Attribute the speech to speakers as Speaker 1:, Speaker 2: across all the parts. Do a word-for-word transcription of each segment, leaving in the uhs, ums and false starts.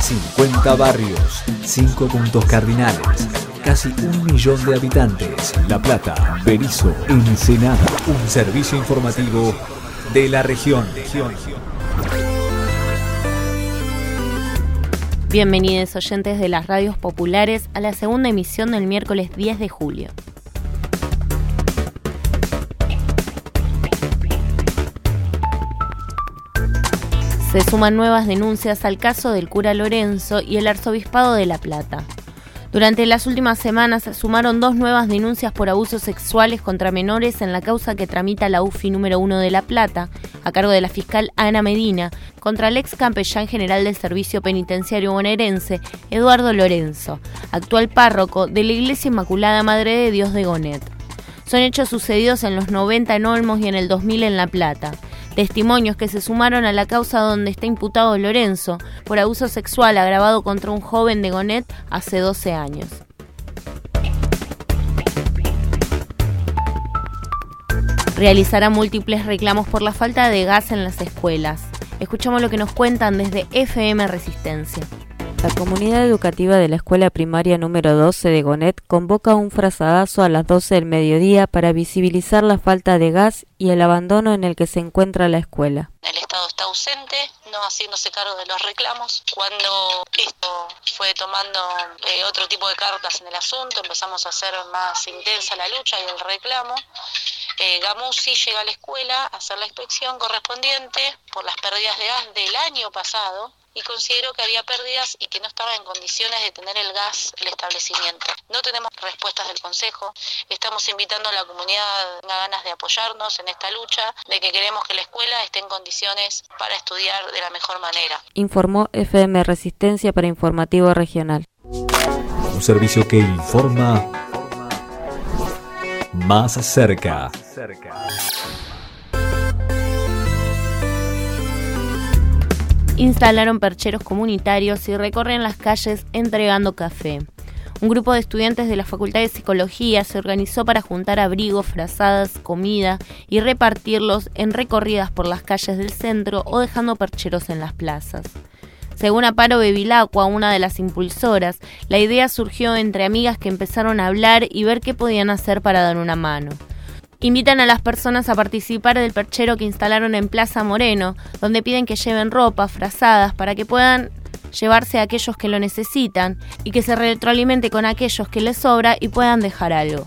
Speaker 1: cincuenta barrios, cinco puntos cardinales, casi un millón de habitantes. La Plata, Berisso, Ensenada. Un servicio informativo de la región.
Speaker 2: Bienvenidos oyentes de las radios populares a la segunda emisión del miércoles diez de julio. Se suman nuevas denuncias al caso del cura Lorenzo y el arzobispado de La Plata. Durante las últimas semanas se sumaron dos nuevas denuncias por abusos sexuales contra menores en la causa que tramita la U F I número uno de La Plata, a cargo de la fiscal Ana Medina, contra el ex capellán general del Servicio Penitenciario bonaerense, Eduardo Lorenzo, actual párroco de la Iglesia Inmaculada Madre de Dios de Gonet. Son hechos sucedidos en los noventa en Olmos y en el dos mil en La Plata. Testimonios que se sumaron a la causa donde está imputado Lorenzo por abuso sexual agravado contra un joven de Gonet hace doce años. Realizará múltiples reclamos por la falta de gas en las escuelas. Escuchamos lo que nos cuentan desde F M Resistencia.
Speaker 3: La comunidad educativa de la escuela primaria número doce de Gonet convoca un frazadazo a las doce del mediodía para visibilizar la falta de gas y el abandono en el que se encuentra la escuela.
Speaker 4: El Estado está ausente, no haciéndose cargo de los reclamos. Cuando esto fue tomando eh, otro tipo de cartas en el asunto, empezamos a hacer más intensa la lucha y el reclamo. Eh, Gamusi llega a la escuela a hacer la inspección correspondiente por las pérdidas de gas del año pasado y consideró que había pérdidas y que no estaba en condiciones de tener el gas el establecimiento. No tenemos respuestas del Consejo, estamos invitando a la comunidad que tenga ganas de apoyarnos en esta lucha, de que queremos que la escuela esté en condiciones para estudiar de la mejor manera.
Speaker 3: Informó F M Resistencia para Informativo Regional.
Speaker 1: Un servicio que informa más cerca.
Speaker 2: Instalaron percheros comunitarios y recorren las calles entregando café. Un grupo de estudiantes de la Facultad de Psicología se organizó para juntar abrigos, frazadas, comida y repartirlos en recorridas por las calles del centro o dejando percheros en las plazas. Según Aparo Bevilacqua, una de las impulsoras, la idea surgió entre amigas que empezaron a hablar y ver qué podían hacer para dar una mano. Invitan a las personas a participar del perchero que instalaron en Plaza Moreno, donde piden que lleven ropa, frazadas, para que puedan llevarse a aquellos que lo necesitan y que se retroalimente con aquellos que les sobra y puedan dejar algo.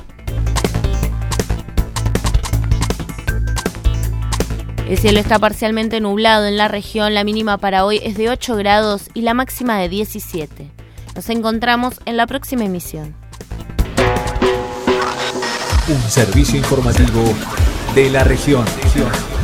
Speaker 2: El cielo está parcialmente nublado en la región, la mínima para hoy es de ocho grados y la máxima de diecisiete. Nos encontramos en la próxima emisión.
Speaker 1: Un servicio informativo de la región.